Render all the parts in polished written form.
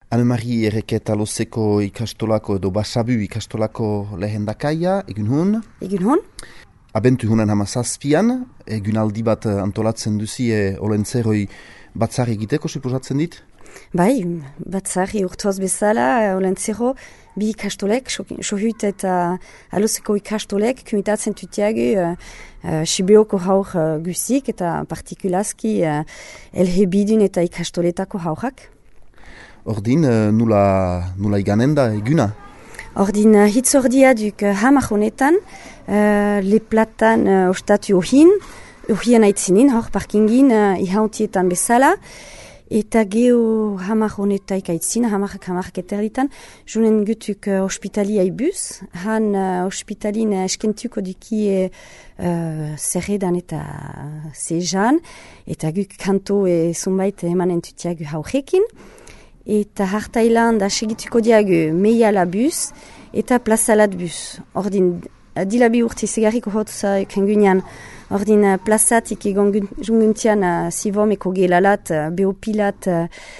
Anemari Erreket Alozeko ikastolako edo Basabu ikastolako lehendakaia, egun hon. Egun hon. Abentu honen hamazazpian, egun aldi bat antolatzen duzi olentzeroi batzar egiteko, suposatzen dit? Bai, batzari urtoz bezala, olentzero, bi ikastolek, sohut eta Alozeko ikastolek, kumitatzen tutiagu Sibioko haur guzik eta partikulazki LG eta ikastoletako haurak. Ordin, nula iganen da eguna? Ordin, hitzordia duk hamar honetan, leplatan ostatu ohian aitzinin, hor parkingin ihauntietan bezala, eta geho hamar honetaik aitzin, hamarrak eterditan, junen gutuk hospitalia ibuz, han hospitalin eskentuko duki zerredan eta zejan, eta guk kanto zunbait emanen tutiagu haurekin, eta hartailan da segituko diagu meiala bus eta plazalat bus. Ordin, dilabi urte segarriko hotza kengunean, ordin plazatik egon junguntian sivomeko gelalat, beopilat,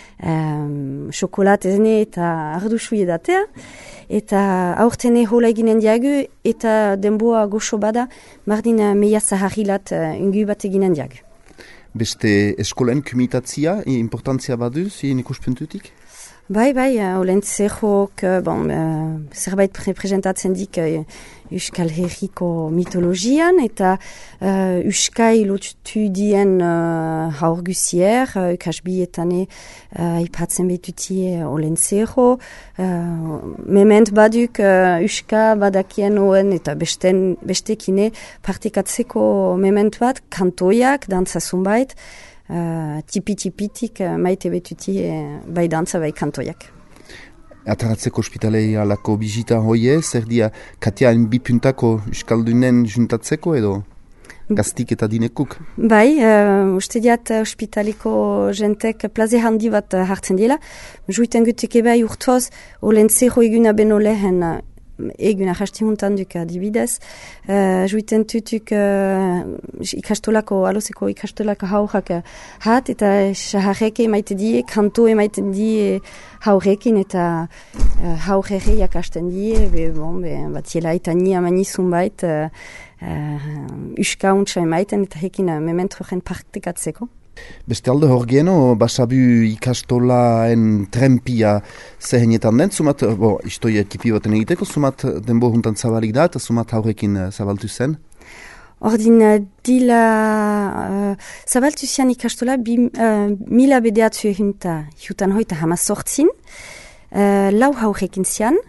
xokolat ezne eta arduxu edatea. Eta aurtene hola eginen diagu eta denboa goxo bada, mardin meia zaharilat ungu bat eginen diagu. Beste eskolen kumitatzia, importantzia baduz, ikuspentutik? Bai, olentzerok, zerbait representatzen dik Euskal Herriko mitologian, eta Euskal lotu dien haur guzier, kasbietane ipatzen betutie olentzero, mement baduk Euskal badakien oen eta bestekine partikatzeko mement bat, kantoiak, dantzazunbait, tipitik maite betuti bai dantza bai kantoiak. Ataratzeko ospitalei alako bizita hoie, zer dia katean bipuntako euskaldunen juntatzeko edo gaztik eta dinekuk? Bai, uste diat ospitaliko jentek plaze handi bat hartzen dela. Juiten gutek bai urtoz, olentzero eguna beno lehen eguna jasti huntan duk adibidez. Juiten tutuk ikastolako, Alozeko ikastolako haurak hat eta saharreke emaite die, kanto emaite die haurekin eta haurerreiak hasten die, batiela eta ni amanizun bait uska untsa emaiten eta hekin mementrojen praktikatzeko. Beste alde hor geno, Basabu ikastolaen trempia zehenetan den, sumat, istoi ekipi baten egiteko, sumat denbo juntan zabalik da, eta sumat haurekin zabaltu zen? Ordin, dila zabaltu zian ikastola mila bedeatzu egunta jutan hoita hamazortzin, lau haurekin zian,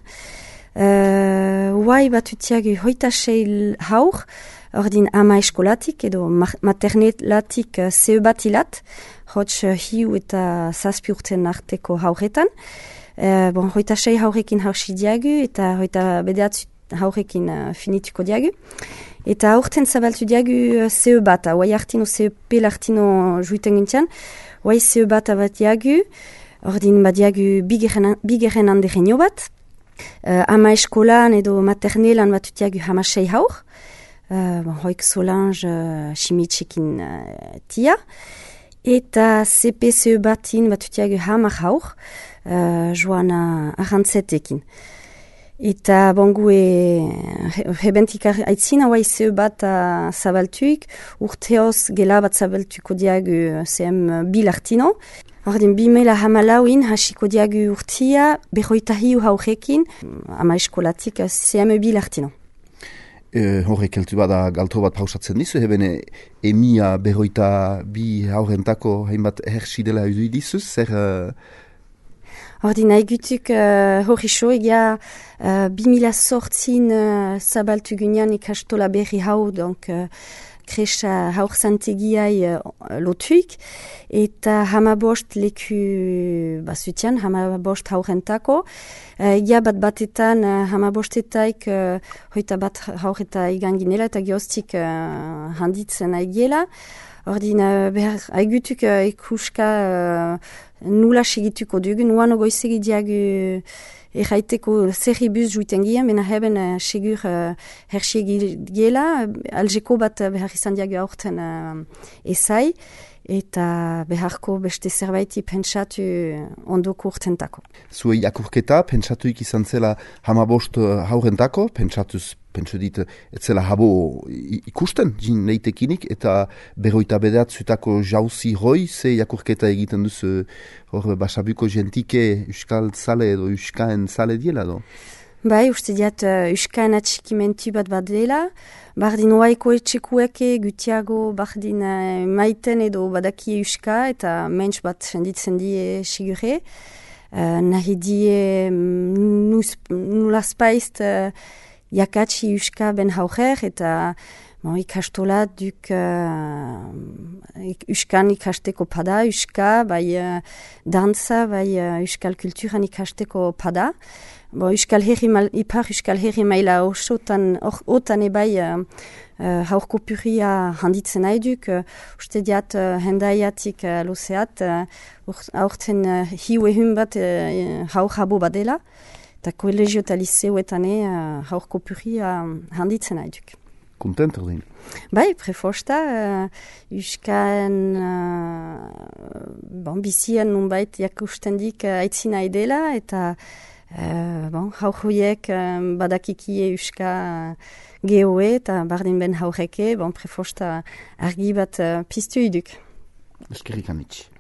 huai batutiagu hoita sei haur, ordin ama eskolatik edo maternelatik zeu batilat, hotz hiu eta zazpi urten arteko hauretan. Hoita sei haurekin hausi diagu eta hoita bedeatzu haurekin finituko diagu. Eta aurten zabaltu diagu zeu bata, huai hartino zeu pel hartino juiten gintian, huai zeu bata bat diagu, ordin badiagu bigeren handerenio bat, ama eskolan edo maternelan batu diagu hamasei haur, hoik Solange Simitsekin tia, eta CPCE batin batutiagu hamar haur, Joana Arantzetekin. Eta bongu hebentik aitzina huai zeu bat zabaltuik, urteoz gela bat zabaltuko diagu CM Bilartino. Ordin, 2014 hasiko diagu urtia, berroita hiu haurekin, ama eskolatik CM Bilartino. Horrek heltu bada galto bat pausatzen dizu, hebene emia berroita bi haurentako hainbat hersi dela edu dizuz, zer... Ordin, haigutuk horri so, egia 2008 zabaltu gunean ikastola berri hau, kresa haur zantegiai lotuik, eta hamabost leku basutian, hamabost haurentako. Egia batetan hamabostetaik hoita bat haureta iganginela eta geostik handitzen aigiela. Ordin, haigutuk ikuska nula segituko dugu, nuan ogoizegi diagu erraiteko zerribuz juiten gian, bena heben segur hersi egila, aljeko bat behar izan diagu aurten ezai, eta beharko beste zerbaiti pentsatu ondoko urtentako. Zuei akurketa, pentsatuik izan zela 15 haurentako, pentsu dit, ez zela habo ikusten, jin neitekinik, eta 29 jauzi hoi, ze jakurketa egiten duzu hor Basabuko jentike euskal zale edo euskaen zale diela do? Bai, uste diat euskaen atxikimentu bat dela, bardin oaiko etxekueke gutiago bardin maiten edo badaki euska eta mensch bat senditzen die sigure. Nahi die nulazpaizt jakatsi euska ben hauger eta ikastola duk euskan ikasteko pada, euska, bai dantza, bai euskal kulturan ikasteko pada. Ipar euskal herri maila otan ebai haurko puria handitzen nahi duk. Uste diat hendaiatik lozeat, aurten hiu ehun bat haur habo badela, eta kolegio eta liseuetane haurko puria handitzen nahi duk. Kontent ordin? Bai, prefosta, euskaen bizien nunbait jakustendik aitzina idela, eta haurhoiek badakikie euska gehoe eta bardin ben haureke, prefosta argi bat piztu iduk. Eskerrik amitsi.